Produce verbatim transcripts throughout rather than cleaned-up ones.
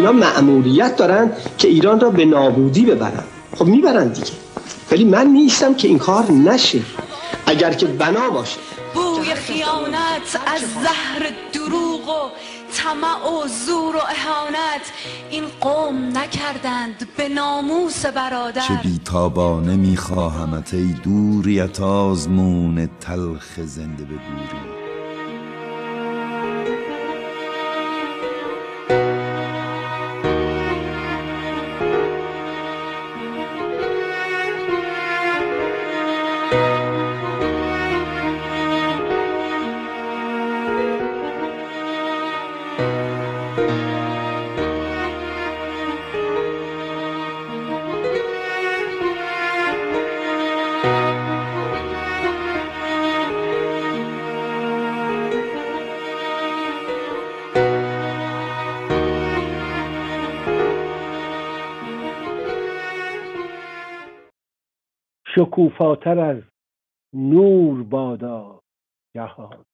اینا مأموریت دارن که ایران را به نابودی ببرن. خب میبرن دیگه، ولی من نیستم که این کار نشه. اگر که بنا باشه بوی خیانت از زهر دروغ و طمع و زور و اهانت این قوم نکردند به ناموس برادر. چه بیتابانه میخواهمت ای دوریت آزمون تلخ زنده به گوری. شکوفاتر از نور بادا جهان،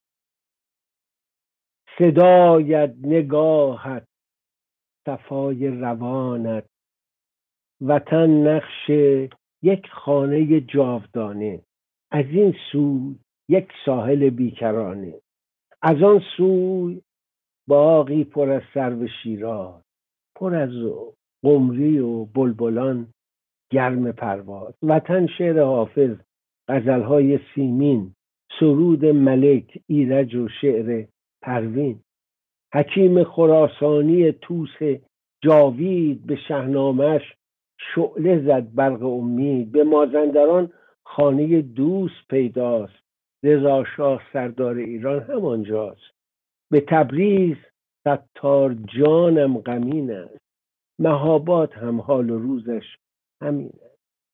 صدایت نگاهت صفای روانت، وطن نقش یک خانه جاودانه، از این سوی یک ساحل بیکرانه، از آن سوی باغی پر از سرو شیراز، پر از قمری و بلبلان گرم پرواز. وطن شعر حافظ، غزلهای سیمین، سرود ملک، ایرج و شعر پروین. حکیم خراسانی طوس جاوید به شاهنامه‌اش شعله زد برق امید. به مازندران خانه دوست پیداست، رضا شاه سردار ایران همانجاست. به تبریز ستار جانم غمین است، مهاباد هم حال و روزش همین است.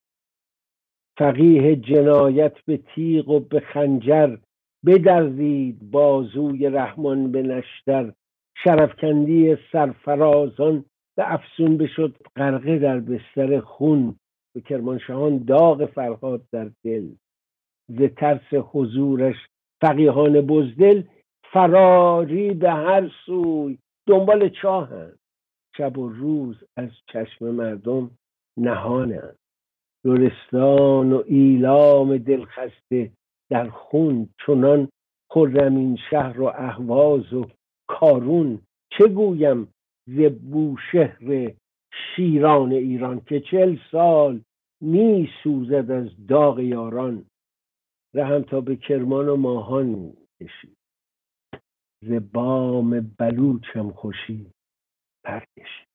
فقیه جنایت به تیغ و به خنجر، بدرزید بازوی رحمان به نشتر. شرفکندی سرفرازان به افسون بشد غرقه در بستر خون. به کرمانشاهان داغ فرهاد در دل، ز ترس حضورش فقیهان بزدل فراری به هر سوی دنبال چاهند. شب و روز از چشم مردم نهانند. لرستان و ایلام دلخسته در خون، چنان خرمین شهر و اهواز و کارون. چه گویم ز بوشهر شیران ایران، که چل سال می سوزد از داغ یاران. رهم تا به کرمان و ماهان می کشید، ز بام بلوچم خوشی پرکشید.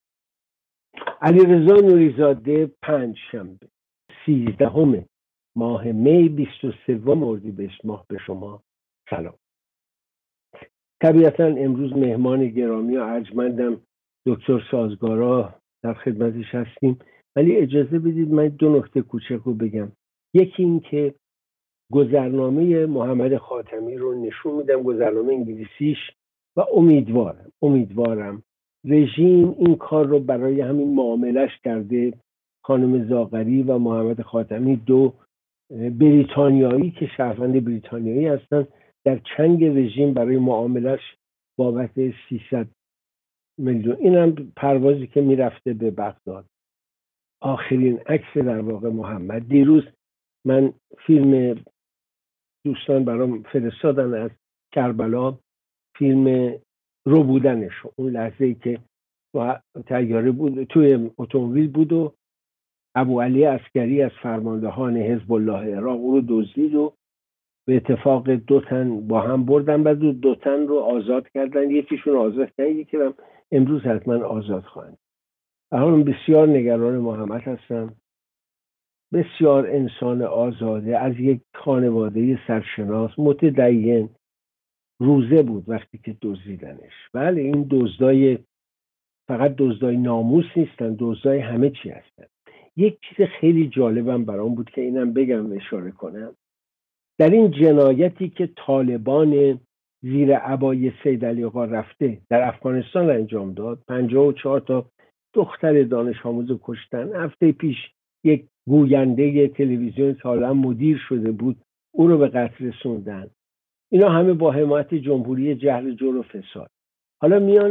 علیرضا نوریزاده، پنج شنبه سیزدهم ماه می بیست و سوم اردیبهشت ماه به شما سلام. طبیعتا امروز مهمان گرامی و ارجمندم دکتر سازگارا در خدمتش هستیم، ولی اجازه بدید من دو نکته کوچک رو بگم. یکی این که گذرنامه محمد خاتمی رو نشون میدم، گذرنامه انگلیسیش، و امیدوارم امیدوارم رژیم این کار رو برای همین معاملش کرده. خانم زاغری و محمد خاتمی دو بریتانیایی که شهروند بریتانیایی هستن، در چنگ رژیم برای معاملش بابت سیصد میلیون. این هم پروازی که میرفته به بغداد. آخرین عکس در واقع محمد. دیروز من فیلم دوستان برام فرستادن از کربلا، فیلم رو بودنش، اون لحظه ای که طیاره بود، توی اتومبیل بود و ابو علی عسکری از فرماندهان حزب الله عراق او رو دزدید و به اتفاق دو تن با هم بردن و دو, دو تن رو آزاد کردن. یکیشون آزاد کردن، یکی هم امروز حتما آزاد خواهند. من بسیار نگران محمد هستم. بسیار انسان آزاده، از یک خانواده سرشناس متدین، روزه بود وقتی که دزدیدنش. بله، این دزدای فقط دزدای ناموس نیستن، دزدای همه چی هستن. یک چیز خیلی جالبم برام بود که اینم بگم و اشاره کنم. در این جنایتی که طالبان زیر عبای سید علی آقا رفته در افغانستان انجام داد، پنجاه و چهار تا دختر دانش آموز کشتن. هفته پیش یک گوینده تلویزیون سالم مدیر شده بود، او رو به قتل رسوندن. اینا همه با حمایت جمهوری جهل جور و فساد. حالا میان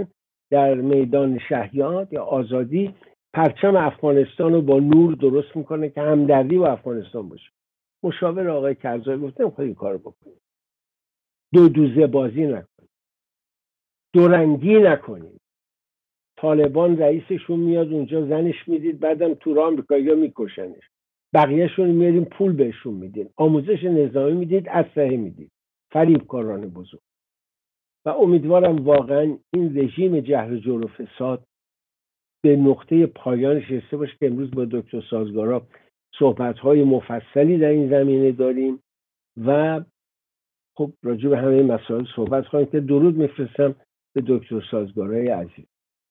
در میدان شهیاد یا آزادی پرچم افغانستان رو با نور درست میکنه که همدردی با افغانستان باشه. مشاور آقای کرزایی گفته نمیخواد این کار بکنید، دو دوزه بازی نکنید، دورنگی نکنید. طالبان رئیسشون میاد اونجا زنش میدید، بعدم تو آمریکایی‌ها میکشنش، بقیهشون میاریم پول بهشون میدین، آموزش نظامی میدید، اسلحه میدید. فریبکاران بزرگ. و امیدوارم واقعا این رژیم جهل و جور و فساد به نقطه پایانش رسیده باشه که امروز با دکتر سازگارا صحبت‌های مفصلی در این زمینه داریم و خب راجع به همه مسائل صحبت خواهیم که درود میفرستم به دکتر سازگارای عزیز.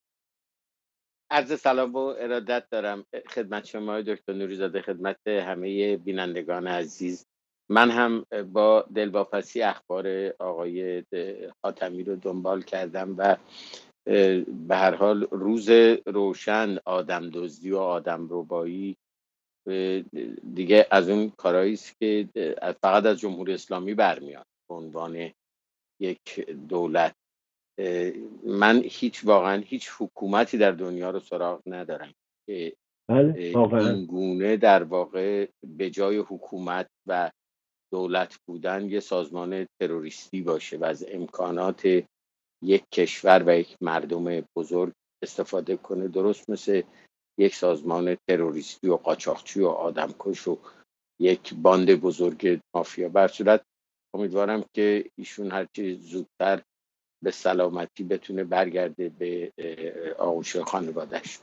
عرض سلام و ارادت دارم خدمت شما دکتر نوری‌زاده، خدمت همه بینندگان عزیز. من هم با دلواپسی اخبار آقای حاتمی رو دنبال کردم و به هر حال روز روشن آدم دزدی و آدم ربایی دیگه از اون کارهایی است که فقط از جمهوری اسلامی برمیاد به عنوان یک دولت. من هیچ واقعا هیچ حکومتی در دنیا رو سراغ ندارم که این گونه در واقع به جای حکومت و دولت بودن یه سازمان تروریستی باشه و از امکانات یک کشور و یک مردم بزرگ استفاده کنه، درست مثل یک سازمان تروریستی و قاچاقچی و آدمکش و یک باند بزرگ مافیا. بر صورت امیدوارم که ایشون هرچی زودتر به سلامتی بتونه برگرده به آغوش خانواده‌اش.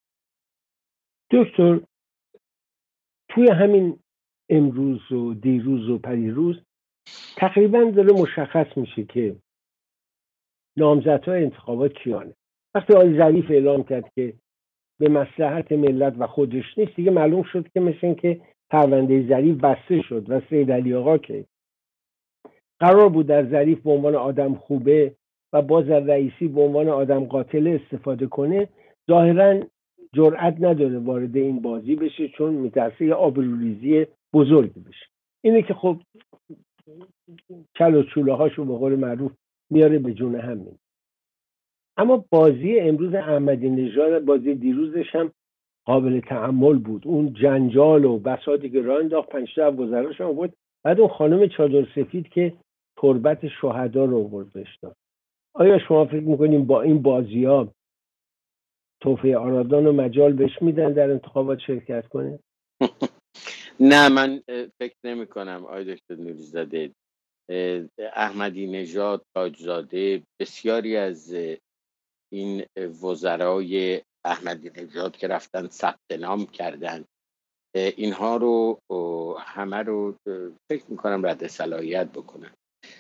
دکتر، توی همین امروز و دیروز و پریروز تقریبا داره مشخص میشه که نامزدهای انتخابات کیانه. وقتی آقای ظریف اعلام کرد که به مصلحت ملت و خودش نیست، دیگه معلوم شد که مثل این که پرونده ظریف بسته شد و سید علی آقا که قرار بود در ظریف به عنوان آدم خوبه و باز از رئیسی به عنوان آدم قاتل استفاده کنه، ظاهرا جرأت نداره وارد این بازی بشه چون میترسه یه آبروریزی بزرگی بشه. اینه که خب کل و چوله هاشو به قول معروف میاره به جون هم میده. اما بازی امروز احمدی نژاد، بازی دیروزش هم قابل تأمل بود. اون جنجال و بساطی که راه انداخت، پنج تا وزراش هم بود، بعد اون خانم چادر سفید که تربت شهدا رو آورد بهش داد. آیا شما فکر میکنیم با این بازی‌ها توفیق آرادان و مجال بهش میدن در انتخابات شرکت کنه؟ نه، من فکر نمی کنم آقای دکتر نوری‌زاده. احمدی نژاد، تاجزاده، بسیاری از این وزرای احمدی نژاد که رفتن ثبت نام کردن، اینها رو همه رو فکر میکنم رد صلاحیت بکنن.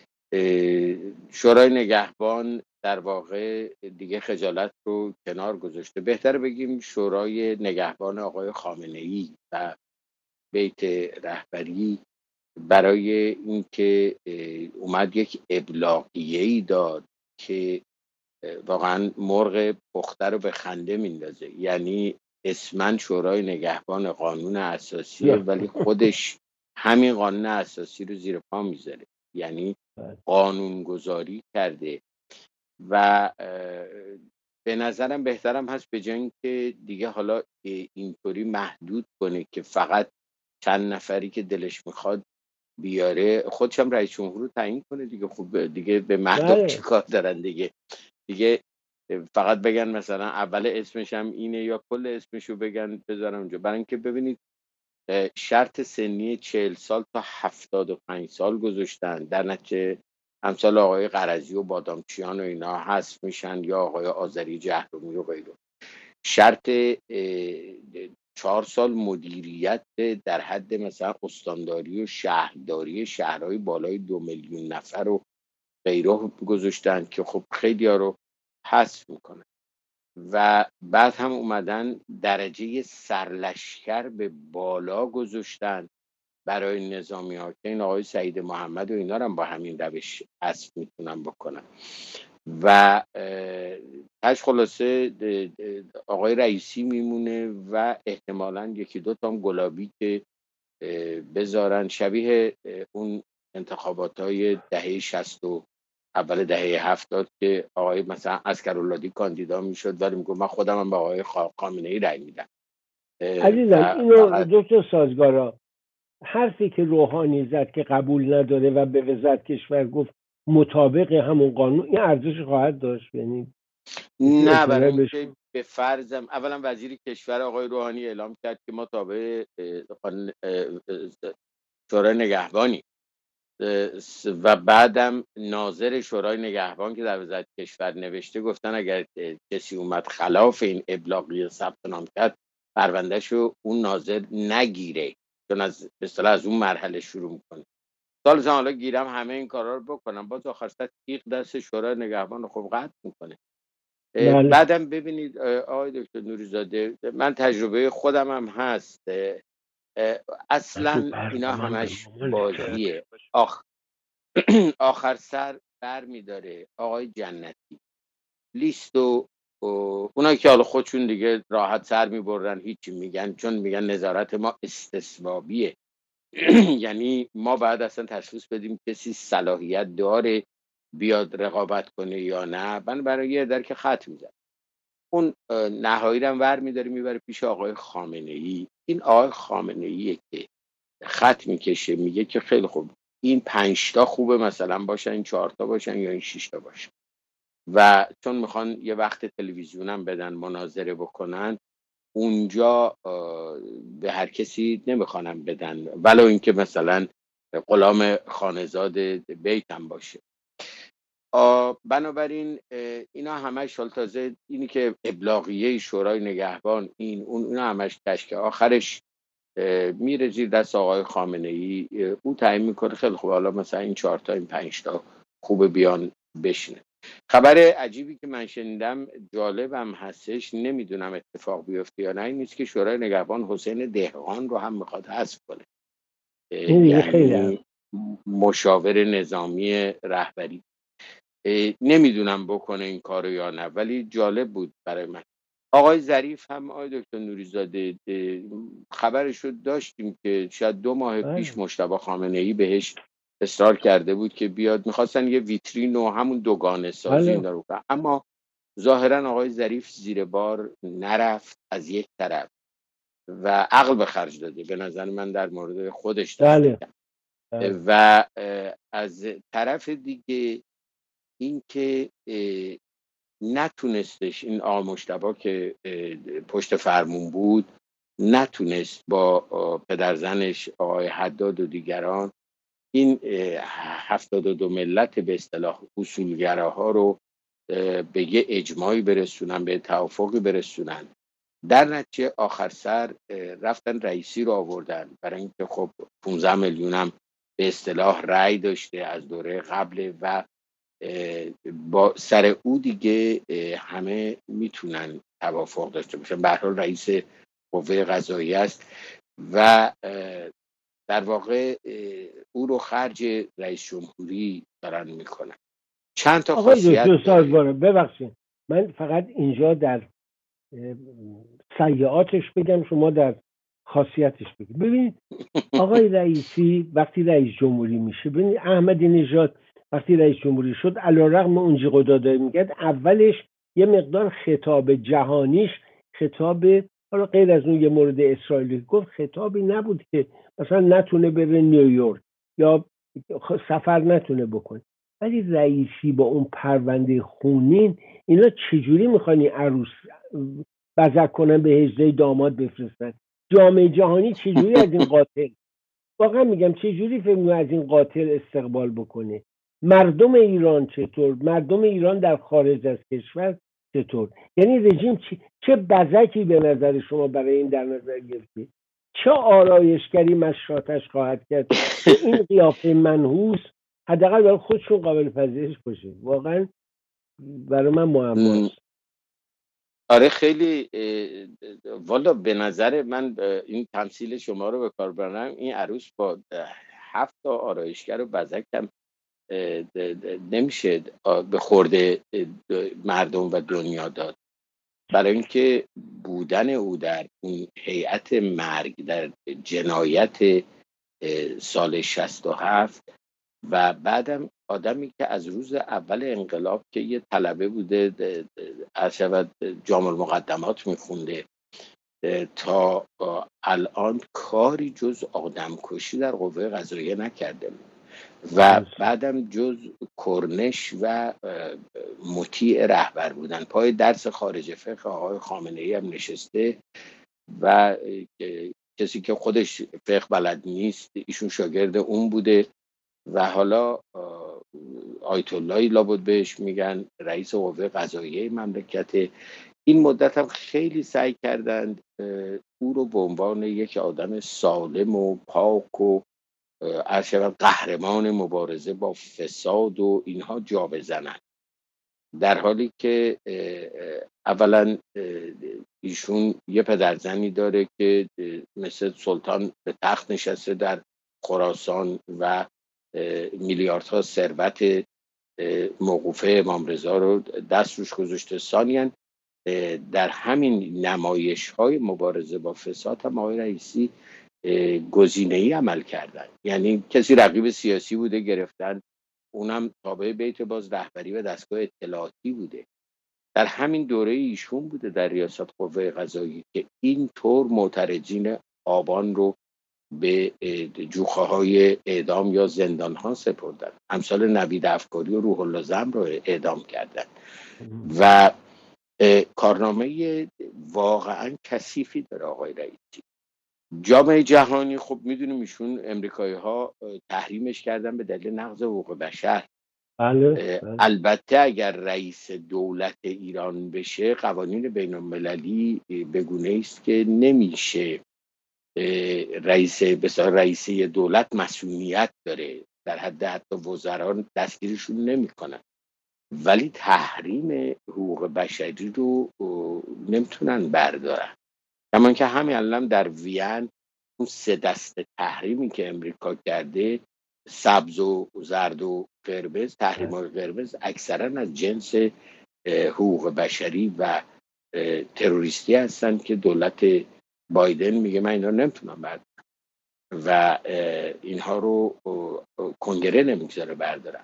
شورای نگهبان در واقع دیگه خجالت رو کنار گذاشته. بهتر بگیم شورای نگهبان آقای خامنه‌ای و بیت رهبری، برای اینکه اومد یک ابلاغیه‌ای داد که واقعا مرغ پخته رو به خنده میندازه. یعنی اسمن شورای نگهبان قانون اساسیه ولی خودش همین قانون اساسی رو زیر پا میذاره، یعنی قانون گذاری کرده. و به نظرم بهترم هست به جای اینکه دیگه حالا اینطوری محدود کنه که فقط چند نفری که دلش میخواد بیاره، خودش هم رئیس جمهور رو تعیین کنه دیگه. خوب دیگه به مردم چی کار دارن دیگه؟ دیگه فقط بگن مثلا اول اسمش هم اینه یا کل اسمشو بگن بذارن اونجا. برای اینکه ببینید شرط سنی چهل سال تا هفتاد و پنج سال گذاشتن، در نتیجه امثال آقای قرضی و بادامچیان و اینا حذف میشن یا آقای آذری جهرومی و غیره. شرط چهار سال مدیریت در حد مثلا استانداری و شهرداری شهرهای بالای دو میلیون نفر و غیره گذاشتن که خب خیلی ها رو حذف میکنن. و بعد هم اومدن درجه سرلشکر به بالا گذاشتن برای نظامی ها که این آقای سعید محمد و اینا رو هم با همین روش حذف میتونن بکنن. و تاش خلاصه آقای رئیسی میمونه و احتمالاً یکی دو تا هم گلابی که بذارن شبیه اون انتخابات های دهه شصت و اول دهه هفتاد که آقای مثلا عسکراللهی کاندیدا میشد ولی میگه من خودم هم به آقای خامنه‌ای رأی میدم. عزیزم اینو دکتر سازگارا حرفی که روحانی زد که قبول نداره و به وزارت کشور گفت مطابق همون قانون، این ارزش خواهد داشت؟ یعنی نه، برای اینکه به فرضم اولا وزیر کشور آقای روحانی اعلام کرد که ما تابع شورای نگهبانی و بعدم ناظر شورای نگهبان که در وزارت کشور نوشته گفتن اگر کسی اومد خلاف این ابلاغی ثبت نام کرد پروندهشو اون ناظر نگیره، چون از به اصطلاح از اون مرحله شروع میکنه. سال حالا گیرم همه این کارا رو بکنم، باز آخر سر تیغ دست شورای نگهبان رو خب قطع میکنه. بله. بعدم ببینید آقای دکتر نوری‌زاده، من تجربه خودم هم هست، اصلا اینا همش بازیه. آخ... آخر سر بر میداره آقای جنتی لیست و اونایی که حالا خودشون دیگه راحت سر میبرن هیچی میگن، چون میگن نظارت ما استثبابیه. یعنی ما بعد اصلا تشخیص بدیم کسی صلاحیت داره بیاد رقابت کنه یا نه. من برای یه در که خط میزن اون نهایی رو ور میداره میبره پیش آقای خامنه‌ای. این آقای خامنه‌ایه که خط میکشه، میگه که خیلی خوب این پنج تا خوبه مثلا باشن، این چهار تا باشن یا این شش تا باشن، و چون میخوان یه وقت تلویزیونم بدن مناظره بکنن اونجا به هر کسی نمیخوانم بدن ولو اینکه مثلا غلام خانزاد بیت هم باشه. بنابراین اینا همش تازه اینی که ابلاغیه شورای نگهبان این اون اینا همش تشکیل آخرش میره زیر دست آقای خامنه‌ای، او تعیین میکنه خیلی خوب حالا مثلا این چهار تا این پنج تا خوبه بیان بشینه. خبر عجیبی که من شنیدم جالبم هستش، نمیدونم اتفاق بیفته یا نه، این نیست که شورای نگهبان حسین دهقان رو هم میخواد حذف کنه، یعنی مشاور نظامی رهبری. نمیدونم بکنه این کارو یا نه، ولی جالب بود برای من. آقای ظریف هم آقای دکتر نوری‌زاده خبرش رو داشتیم که شاید دو ماه پیش مجتبی خامنه‌ای بهش اصرار کرده بود که بیاد، میخواستن یه ویترین و همون دوگانه سازی این رو کنن، اما ظاهرا آقای ظریف زیر بار نرفت از یک طرف و عقل به خرج داده به نظر من در مورد خودش داشته و از طرف دیگه این که نتونستش این آقای مجتبی که پشت فرمون بود نتونست با پدرزنش آقای حداد و دیگران این هفتاد و دو ملت به اصطلاح اصولگراها رو به یه اجماعی برسونن، به توافقی برسونن. در نتیجه آخر سر رفتن رئیسی رو آوردن برای اینکه خب پانزده میلیون هم به اصطلاح رأی داشته از دوره قبل و با سر او دیگه همه میتونن توافق داشته باشن. به هر حال رئیس قوه قضاییه است و در واقع او رو خرج رئیس جمهوری دارن میکنن. چند تا خاصیت ببخشید من فقط اینجا در سیئاتش بگم، شما در خاصیتش بگید. ببینید آقای رئیسی وقتی رئیس جمهوری میشه، ببینید احمدی نژاد وقتی رئیس جمهوری شد علیرغم اون جیغ داده میگد اولش یه مقدار خطاب جهانیش خطاب، حالا غیر از اون یه مورد اسرائیلی گفت، خطابی نبود که مثلا نتونه بره نیویورک یا سفر نتونه بکنه. ولی رئیسی با اون پرونده خونین اینا چجوری میخوانی عروس بزک کنن به هجده داماد بفرستن؟ جامعه جهانی چجوری از این قاتل، واقعا میگم چجوری فکر از این قاتل استقبال بکنه؟ مردم ایران چطور؟ مردم ایران در خارج از کشور چطور؟ یعنی رژیم چی؟ چه بزکی به نظر شما برای این در نظر گرفته؟ چه آرایشگری مشراتش خواهد کرد که این قیافه منحوس حداقل برای خودشون قابل پذیرش باشه؟ واقعا برای من معماست. آره خیلی والا به نظر من این تمثیل شما رو به کار برنم، این عروس با هفت تا آرایشگر و بزک هم نمیشه به خورده مردم و دنیا داد، برای اینکه بودن او در اون هیئت مرگ در جنایت سال شصت و هفت و بعدم آدمی که از روز اول انقلاب که یه طلبه بوده از شود جامع المقدمات میخونده تا الان کاری جز آدم کشی در قوه قضاییه نکرده و بعدم جز کرنش و مطیع رهبر بودن. پای درس خارج فقه آقای خامنه ای هم نشسته و کسی که خودش فقه بلد نیست ایشون شاگرد اون بوده و حالا آیت اللهی لابد بهش میگن رئیس قوه قضاییه مملکت. این مدت هم خیلی سعی کردند او رو به عنوان یک آدم سالم و پاک و عرشبت قهرمان مبارزه با فساد و اینها جا بزنن، در حالی که اولا ایشون یه پدرزنی داره که مثل سلطان به تخت نشسته در خراسان و میلیاردها ثروت موقوفه امام رضا رو دست روش گذاشته. ثانیاً در همین نمایش های مبارزه با فساد هم آقای رئیسی گزینه‌ای عمل کردن، یعنی کسی رقیب سیاسی بوده گرفتن، اونم تابع بیت باز رهبری و دستگاه اطلاعاتی بوده. در همین دوره ایشون بوده در ریاست قوه قضاییه که این طور معترضین آبان رو به جوخه های اعدام یا زندان ها سپردن. امثال نوید افکاری و روح الله زم رو اعدام کردن و کارنامه واقعا کثیفی داره آقای رئیسی. جامعه جهانی خب میدونیم ایشون امریکایی ها تحریمش کردن به دلیل نقض حقوق بشر. بله. البته اگر رئیس دولت ایران بشه قوانین بین المللی به گونه‌ای است که نمیشه رئیس بسیار رئیسی دولت مسئولیت داره، در حد حتی وزرا دستگیرشون نمیکنن، ولی تحریم حقوق بشری رو نمیتونن بردارن. کمان که همین الان در وین اون سه دست تحریمی که امریکا کرده، سبز و زرد و قرمز، تحریم های قرمز اکثرا از جنس حقوق بشری و تروریستی هستن که دولت بایدن میگه من اینا نمیتونم بردارم و اینها رو کنگره نمیگذاره بردارم.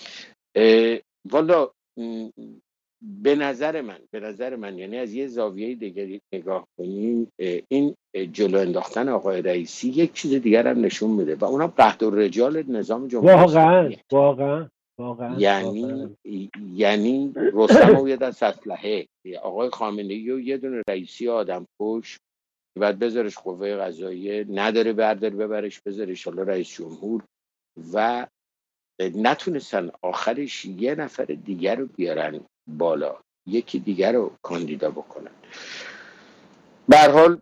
والا به نظر من به نظر من یعنی از یه زاویه دیگری نگاه کنیم، این جلو انداختن آقای رئیسی یک چیز دیگر هم نشون میده و اونم قحط الرجال نظام جمهوری اسلامی. واقعا واقعا یعنی واقعا. یعنی رستم و یه دست اسلحه، آقای خامنه ای و یه دونه رئیسی آدم کش که بعد بذارش قوه قضاییه، نداره برداره ببرش بذاره انشالله رئیس جمهور، و نتونستن آخرش یه نفر دیگر رو بیارن بالا، یکی دیگر رو کاندیدا بکنن. به هر حال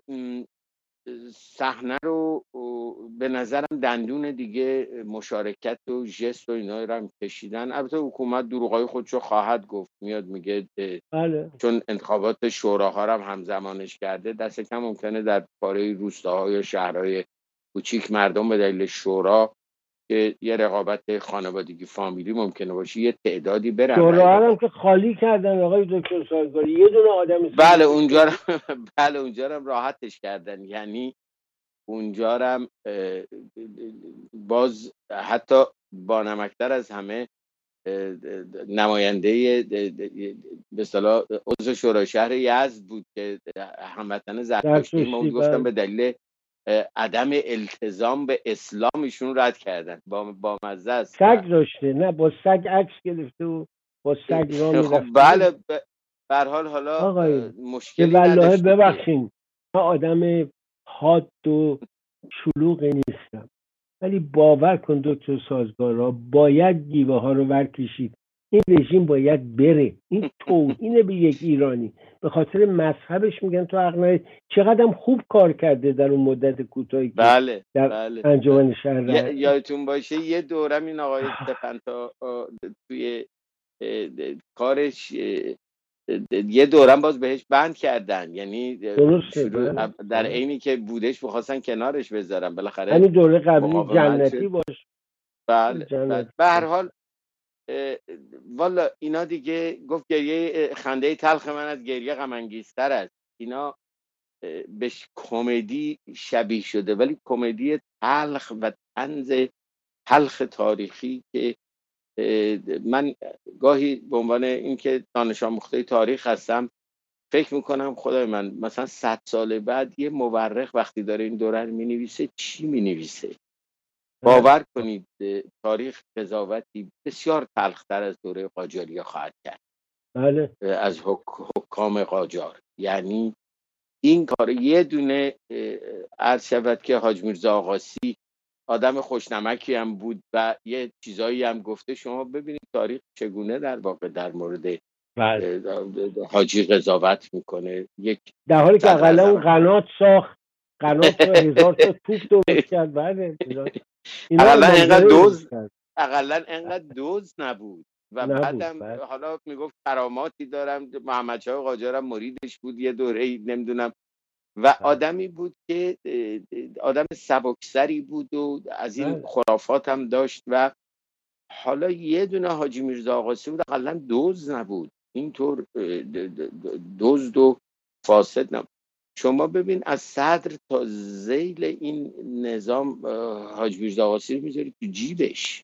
صحنه رو به نظرم دندون دیگه مشارکت و ژست و اینا رو هم کشیدن. البته حکومت دروغای خودشو خواهد گفت، میاد میگه بله. چون انتخابات شوراها رو هم همزمانش کرده، دست کم ممکنه در پاره روستاها یا شهرهای کوچیک مردم به دلیل شورا که یه رقابت خانوادگی فامیلی ممکنه باشه یه تعدادی برن. شورا هم که خالی کردن آقای دکتر سازگاری، یه دونه آدم بله اونجا رو بله اونجا رو راحتش کردن، یعنی اونجا رو باز حتی با نمکتر از همه نماینده به اصطلاح عضو شورای شهر یزد بود که هموطن زرتشتی ما بود، گفتن به دلیل عدم التزام به اسلام ایشون رد کردن. با با مزه است. سگ داشته، نه با سگ عکس گرفته و با سگ راه میرفته. خب بله به هر حال حالا مشکلی نداشت. ببخشید من آدم حاد و شلوغ نیستم، ولی باور کن دکتر سازگارا باید گیوه ها رو ورکشید. این رژیم باید بره. این توهین به یک ایرانی. به خاطر مذهبش میگن تو حق نداری. چقدرم خوب کار کرده در اون مدت کوتاهی که بله در بله انجمن شهر. یادتون باشه یه دورم این آقای تپنتا توی کارش یه دورم باز بهش بند کردن، یعنی شروع در عینی که بودش بخواستن کنارش بذارن، بالاخره همین دوره قبلی جنتی باش. بله به هر حال والا اینا دیگه گفت گریه خنده تلخ من از گریه غم انگیزتر است. اینا بهش کمدی شبیه شده، ولی کمدی تلخ و طنز تلخ تاریخی که من گاهی به عنوان اینکه دانش آموخته تاریخ هستم فکر میکنم خدای من مثلا صد سال بعد یه مورخ وقتی داره این دوره رو مینویسه چی مینویسه؟ باور کنید تاریخ قضاوتی بسیار تلختر از دوره قاجاریه خواهد کرد. بله. از حک- حکام قاجار. یعنی این کار یه دونه عرض شود که حاج میرزا آقاسی آدم خوشنمکی هم بود و یه چیزایی هم گفته. شما ببینید تاریخ چگونه در واقع در مورد بله. حاجی قضاوت میکنه. یک در حالی که اقلا اون صدراعظم قنات ساخت، قنات رو هزار تا توپ درست کرد. بله اینا اقلا انقدر دوز کرد. اقلا انقدر دوز نبود و نبود. بعدم بله. حالا میگفت کراماتی دارم. محمد شاه قاجارم مریدش بود یه دوره نمیدونم و بله. آدمی بود که آدم سبکسری بود و از این بله. خرافات هم داشت و حالا یه دونه حاجی میرزا آقاسی بود اقلا دوز نبود، اینطور دزد و فاسد نبود. شما ببین از صدر تا ذیل این نظام حاجی میرزا آقاسی رو میذاری تو جیبش،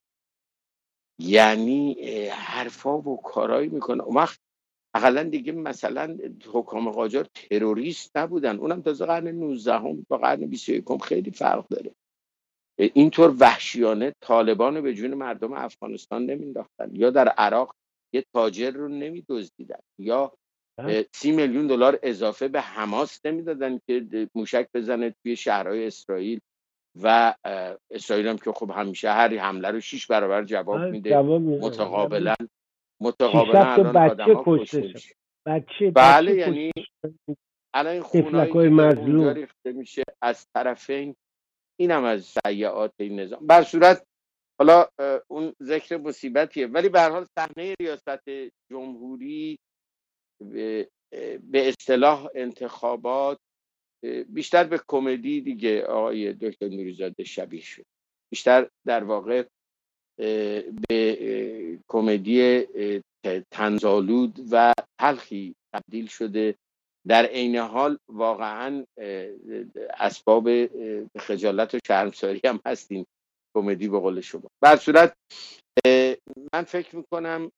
یعنی حرفا و کارایی میکنه. اون وقت اقلا دیگه مثلا حکام قاجار تروریست نبودن، اونم تازه قرن نوزدهم با قرن بیست و یکم خیلی فرق داره. اینطور وحشیانه طالبان رو به جون مردم افغانستان نمینداختن، یا در عراق یه تاجر رو نمیدزدیدن، یا سی میلیون دلار اضافه به حماس نمیدادن که موشک بزنه توی شهرهای اسرائیل و اسرائیل هم که خب همیشه هر حمله رو شش برابر جواب میده. متقابلا متقابلا الان آدم‌ها کشته میشه. بچه بله بچه یعنی الان این تفلکای خونایی که داره مظلوم اونجا ریخته میشه از طرفین، اینم از سیئات این نظام. بر صورت حالا اون ذکر مصیبتیه، ولی به هر حال صحنه ریاست جمهوری به اصطلاح انتخابات بیشتر به کمدی دیگه آقای دکتر نوری‌زاده شبیه شد. بیشتر در واقع به کمدی طنزآلود و تلخی تبدیل شده. در عین حال واقعا اسباب خجالت و شرمساری هم هستین کمدی به قول شما. بر صورت من فکر میکنم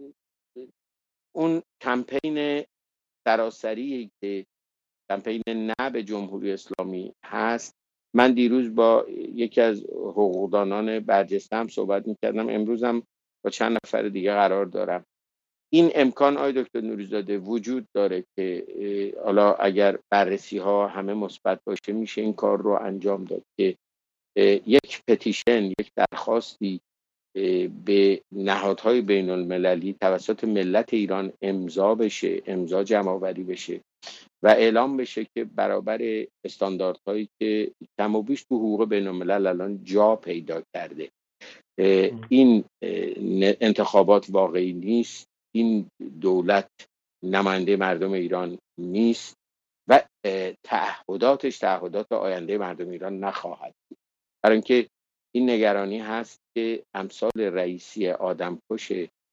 اون کمپین سراسری که کمپین نه به جمهوری اسلامی هست، من دیروز با یکی از حقوقدانان برجسته هم صحبت میکردم، امروز هم با چند نفر دیگه قرار دارم. این امکان آقای دکتر نوری‌زاده وجود داره که حالا اگر بررسی ها همه مثبت باشه میشه این کار رو انجام داد که یک پتیشن، یک درخواستی به نهادهای بین المللی توسط ملت ایران امضا بشه، امضا جمع آوری بشه و اعلام بشه که برابر استانداردهایی که کم و بیش تو حقوق بین الملل الان جا پیدا کرده، این انتخابات واقعی نیست، این دولت نماینده مردم ایران نیست و تعهداتش تعهدات آینده مردم ایران نخواهد بود. برای اینکه این نگرانی هست که امثال رئیسی آدمکش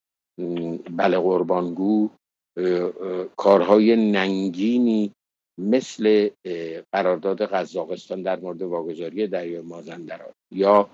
بله قربانگو کارهای ننگینی مثل قرارداد قزاقستان در مورد واگذاری دریای مازندران یا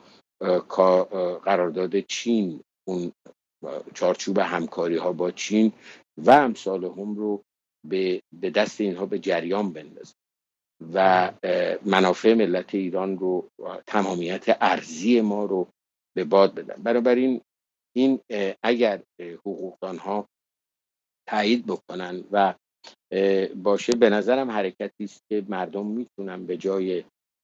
قرارداد چین، اون چارچوب همکاری ها با چین و امثال هم رو به دست اینها به جریان بندازه و منافع ملت ایران رو، تمامیت ارضی ما رو به باد بدن. بنابراین این اگر حقوقدان ها تایید بکنن و باشه، به نظرم حرکتی است که مردم میتونن به جای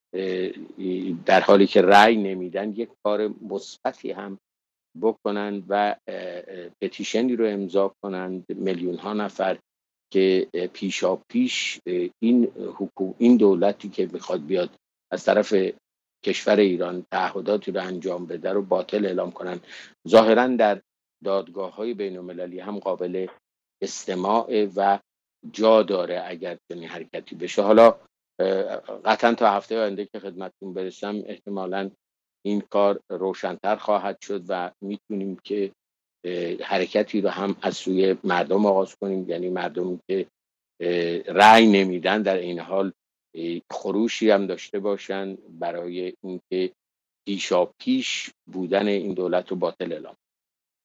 در حالی که رأی نمیدن یک کار مثبتی هم بکنن و پتیشنی رو امضا کنند میلیون ها نفر که پیشا پیش این حکومت، این دولتی که میخواد بیاد از طرف کشور ایران تعهداتی رو انجام بده رو باطل اعلام کنن. ظاهرا در دادگاه های بین المللی هم قابل استماع و جا داره اگر چنین حرکتی بشه. حالا قطعا تا هفته آینده که خدمتتون برسم احتمالاً این کار روشن‌تر خواهد شد و میتونیم که حرکتی رو هم از سوی مردم آغاز کنیم، یعنی مردمی که رأی نمیدن در این حال خروشی هم داشته باشن برای اینکه پیشا پیش بودن این دولت رو باطل اعلام.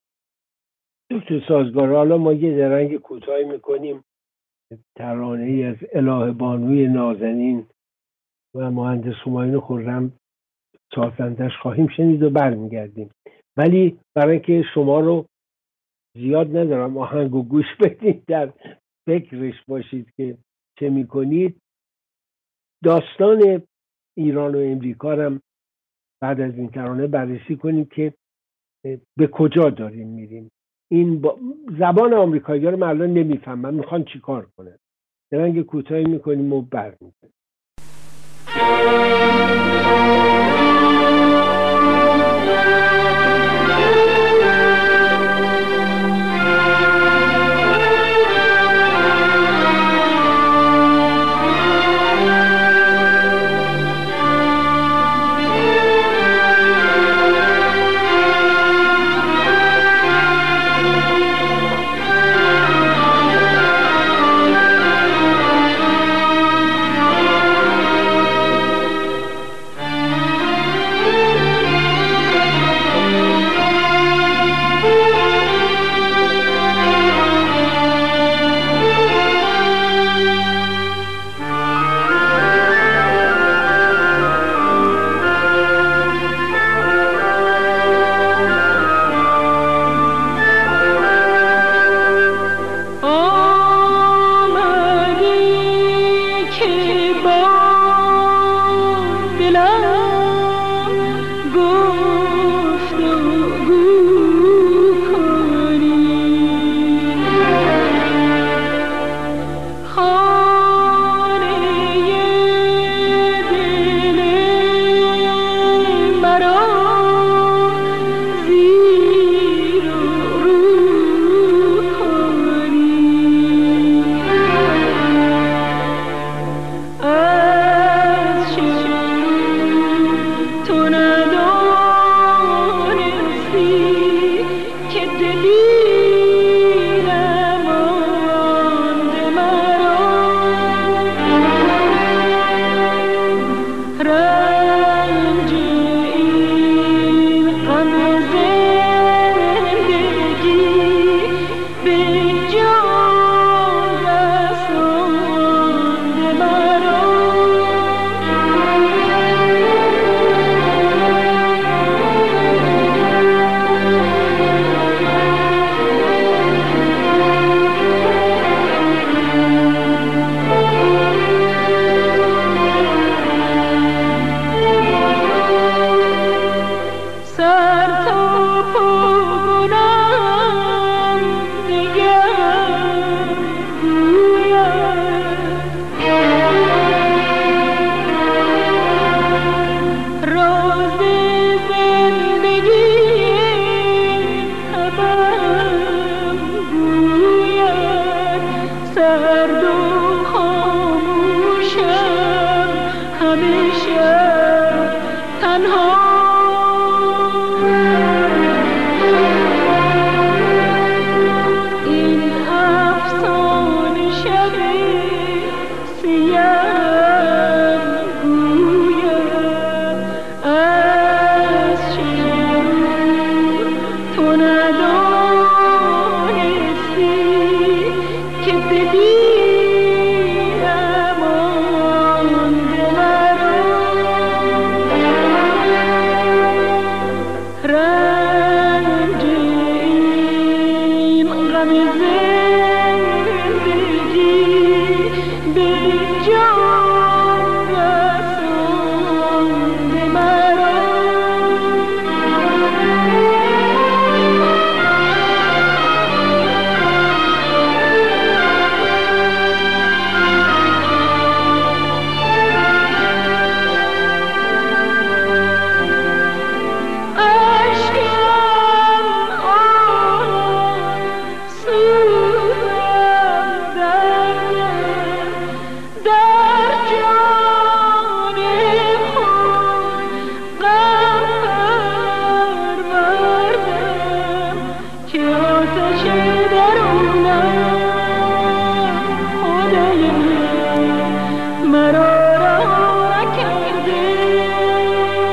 دکتر سازگار، حالا ما یه درنگ کوتاهی میکنیم، ترانه ای از اله بانوی نازنین و مهندس همایون خرم سازندش خواهیم شنید و برمیگردیم. ولی برای اینکه شما رو زیاد ندارم آهنگ و گوش بدید، در فکرش باشید که چه میکنید، داستان ایران و امریکا رو بعد از این ترانه بررسی کنیم که به کجا داریم میریم. این با... زبان آمریکایی‌ها رو من الان نمیفهمم، میخوان چی کار کنن. درنگ کوتاهی میکنیم و برمیگردیم.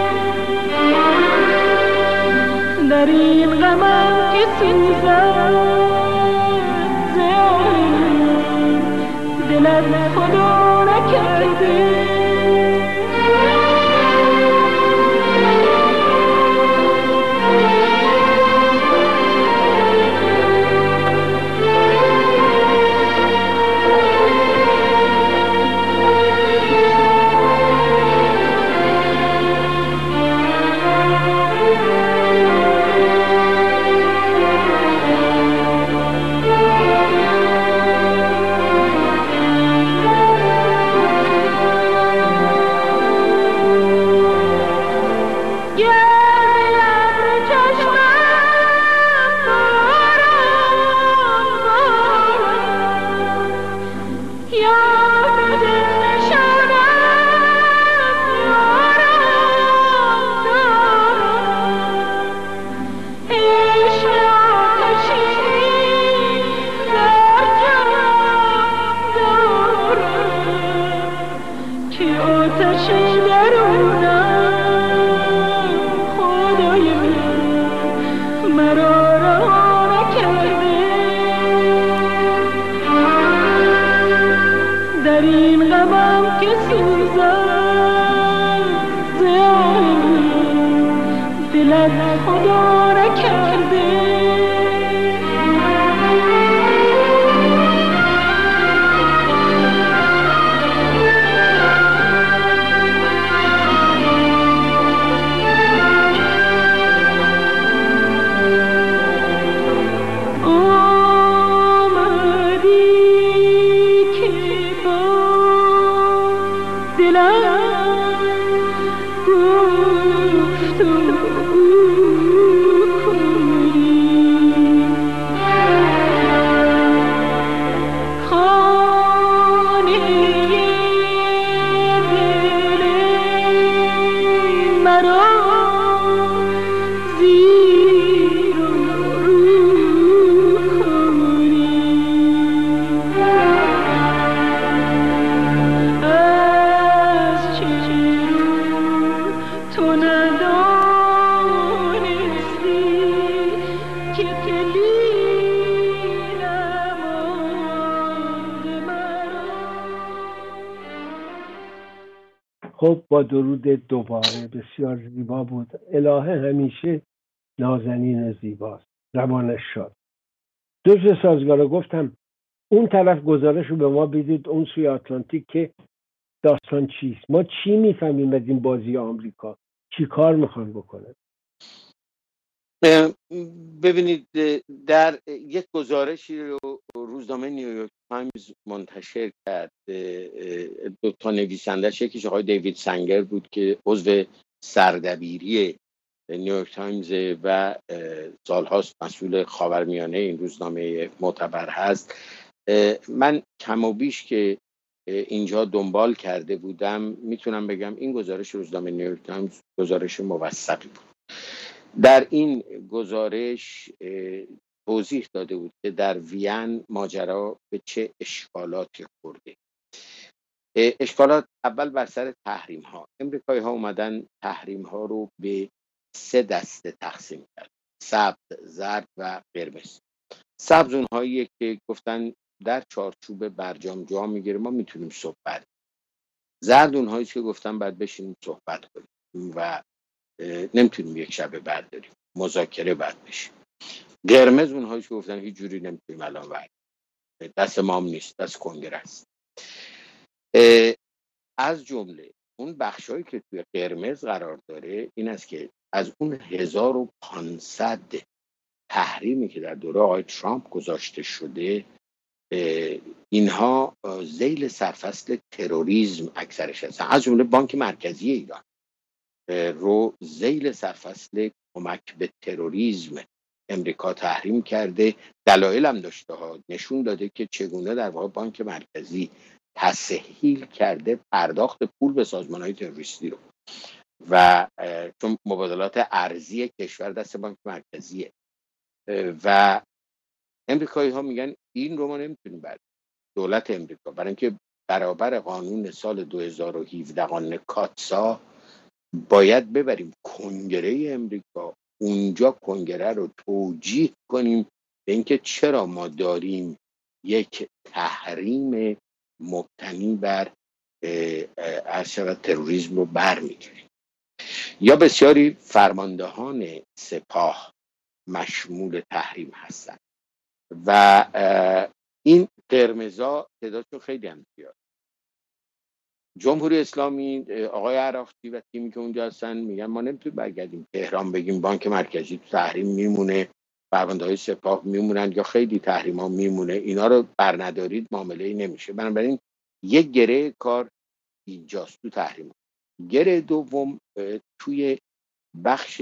در این غمم که سوزم دلت خدا نکرده خب با درود دوباره بسیار زیبا بود. الهه همیشه نازنین زیباست، زبانش شاد. دکتر سازگارا گفتم اون طرف گزارش رو به ما بدید، اون سوی آتلانتیک، که داستان چیست، ما چی میفهمیم از این بازی آمریکا، چی کار میخوان بکنن؟ ببینید در یک گزارشی رو روزنامه نیویورک تایمز منتشر کرد، دو تا نویسنده‌اش، یکیش آقای دیوید سنگر بود که عضو سردبیری نیویورک تایمز و سالهاست مسئول خاورمیانه این روزنامه معتبر هست. من کم و بیش که اینجا دنبال کرده بودم میتونم بگم این گزارش روزنامه نیویورک تایمز گزارش موثقی بود. در این گزارش توضیح داده بود که در وین ماجرا به چه اشکالاتی خورده. اشکالات اول بر سر تحریم ها. امریکایی ها اومدن تحریم ها رو به سه دسته تقسیم کرد: سبز، زرد و قرمز. سبز اونهایی که گفتن در چارچوب برجام جا میگیره، ما میتونیم صحبت. زرد اونهایی که گفتن باید بشینیم صحبت کنیم و نمیتونیم یک شبه برداریم، مذاکره باید بشیم. قرمز اونهایی که گفتن هیچ جوری نمیتونیم الان باید، دست ما هم نیست، دست کنگره است. از جمله اون بخشایی که توی قرمز قرار داره این است که از اون هزار و پانصد تحریمی که در دوره آقای ترامپ گذاشته شده، اینها ذیل سرفصل تروریسم اکثرش هستن. از جمله بانک مرکزی ایران رو ذیل سرفصل کمک به تروریسم امریکا تحریم کرده. دلایل هم داشته ها، نشون داده که چگونه در واقع بانک مرکزی تسهیل کرده پرداخت پول به سازمان‌های تروریستی رو، و چون مبادلات ارزی کشور دست بانک مرکزیه و امریکایی ها میگن این رو ما نمیتونیم برد. دولت امریکا برای اینکه برابر قانون سال دو هزار و هفده قانون کاتسا باید ببریم کنگره امریکا، اونجا کنگره رو توجیه کنیم به اینکه چرا ما داریم یک تحریم مبتنی بر ارشد تروریسم رو برمی‌داریم. یا بسیاری فرماندهان سپاه مشمول تحریم هستند و این قرمزا تعدادشون خیلی هم زیاد. جمهوری اسلامی، آقای عراقچی و تیمی که اونجا هستن میگن ما نمیتونیم برگردیم تهران بگیم بانک مرکزی تو تحریم میمونه، فرمانده‌های سپاه میمونن یا خیلی تحریم ها میمونه، اینا رو برندارید معامله‌ای نمیشه. بنابراین یک گره کار اینجاست تو تحریم. گره دوم توی بخش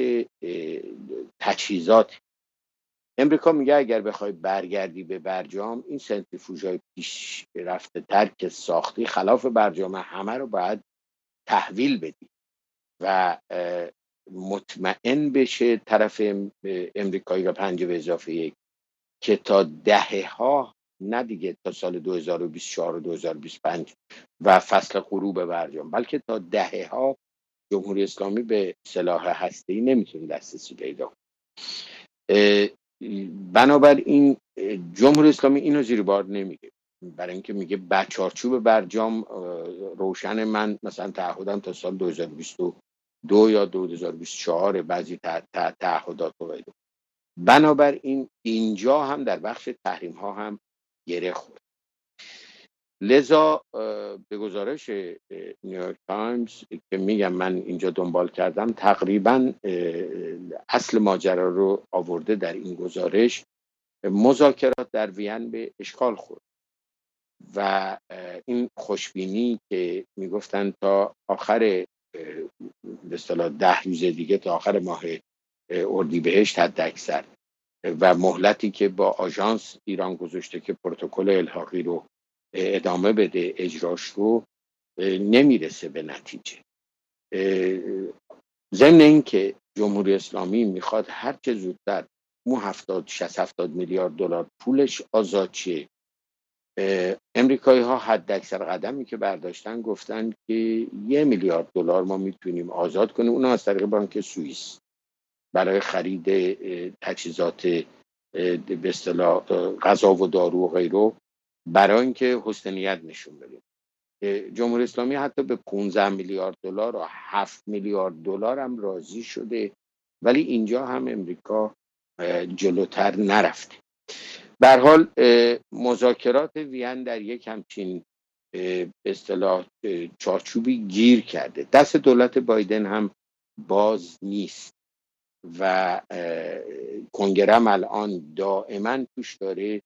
تجهیزات. امریکا میگه اگر بخوای برگردی به برجام، این سنتریفوژهای پیش رفته تر که ساختی خلاف برجام همه رو باید تحویل بدی و مطمئن بشه طرف امریکایی و پنجه به اضافه یک که تا دهه ها، نه دیگه تا سال دو هزار و بیست و چهار و دو هزار و بیست و پنج و فصل غروب برجام، بلکه تا دهه ها جمهوری اسلامی به سلاح هسته‌ای نمیتونه دسترسی پیدا کنه. بنابراین جمهوری اسلامی اینو زیر بار نمیگه، برای اینکه میگه بچارچوب برجام روشن، من مثلا تعهدم تا سال دو هزار و بیست و دو یا دو هزار و بیست و چهار بعضی تعهدات و غیره. بنابراین اینجا هم در بخش تحریم ها هم گره خورد. لذا به گزارش نیویورک تایمز که میگم من اینجا دنبال کردم، تقریبا اصل ماجرا رو آورده در این گزارش، مذاکرات در وین به اشکال خورد و این خوشبینی که میگفتن تا آخر به اصطلاح ده روز دیگه، تا آخر ماه اردیبهشت حد اکثر، و مهلتی که با آژانس ایران گذاشته که پروتکل الحاقی رو ادامه بده اجراش رو، نمیرسه به نتیجه. ضمن این که جمهوری اسلامی میخواد هر چه زودتر مو هفتاد شصت هفتاد میلیارد دلار پولش آزاد شه، امریکایی ها حد اکثر قدمی که برداشتن گفتن که یه میلیارد دلار ما میتونیم آزاد کنیم، اونم از طریق بانک سوئیس برای خرید تجهیزات به اصطلاح غذا و دارو و غیره، برای اینکه حسن نیت نشون بدیم. جمهوری اسلامی حتی به پانزده میلیارد دلار و هفت میلیارد دلار هم راضی شده، ولی اینجا هم امریکا جلوتر نرفته. به هر حال مذاکرات وین در یک همچین به اصطلاح چارچوبی گیر کرده. دست دولت بایدن هم باز نیست و کنگره هم الان دائما توش داره